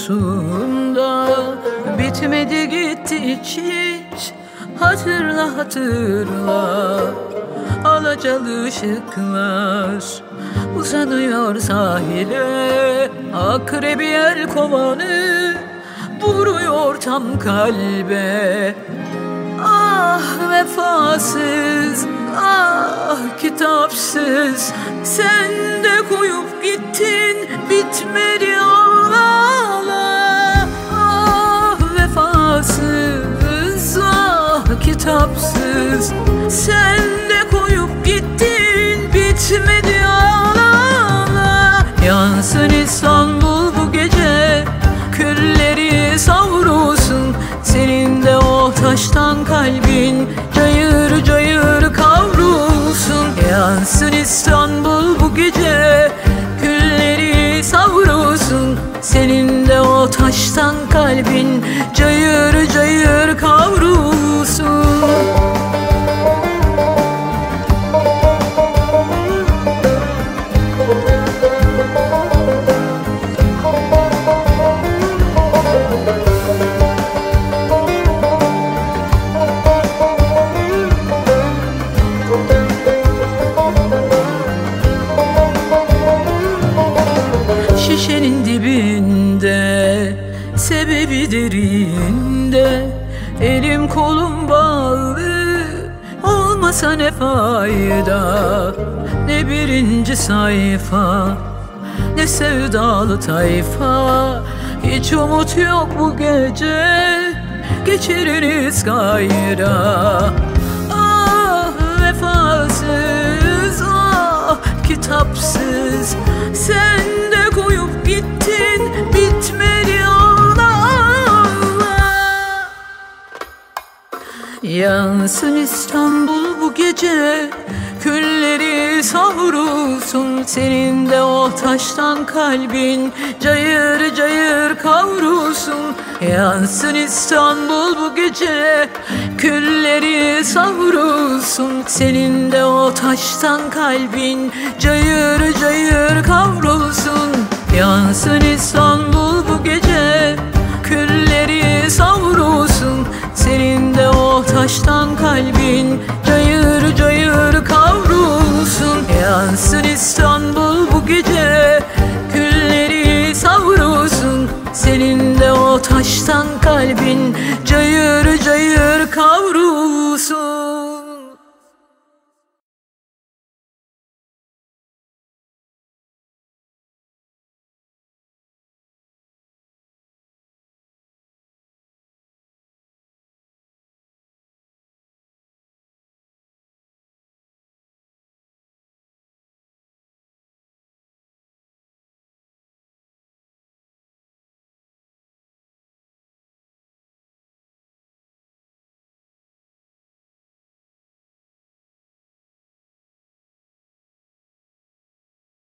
konusunda bitmedi gitti hiç. Hatırla hatırla, alacalı ışıklar uzanıyor sahile. Akrebi yelkovanı vuruyor tam kalbe. Ah vefasız, ah kitapsız, sen de koyup gittin, bitmedi ağlama. Ah vefasız, ah kitapsız, sen de koyup gittin, bitmedi ağlama. Yansın İstanbul bu gece, külleri savrulsun, senin de o taştan kalbin cayır cayır kavrulsun. Yansın İstanbul bu gece, külleri savrulsun, senin de o taştan kalbin cayır cayır kavrulsun. Şişenin dibinde, sebebi derinde, elim kolum bağlı, olmasa ne fayda. Ne birinci sayfa, ne sevdalı tayfa, hiç umut yok bu gece, geçiririz gayra. Ah vefasız, ah kitapsız, sen de koyup gittin, bitmedi ağlama. Yansın İstanbul bu gece, külleri savrulsun, senin de o taştan kalbin cayır cayır kavrulsun. Yansın İstanbul bu gece, külleri savrulsun, senin de o taştan kalbin cayır cayır kavrulsun. Yansın İstanbul bu gece, külleri savrulsun, senin de o taştan kalbin cayır cayır kavrulsun. Yansın İstanbul bu gece, külleri savrulsun, senin de o taştan kalbin cayır cayır kavrulsun.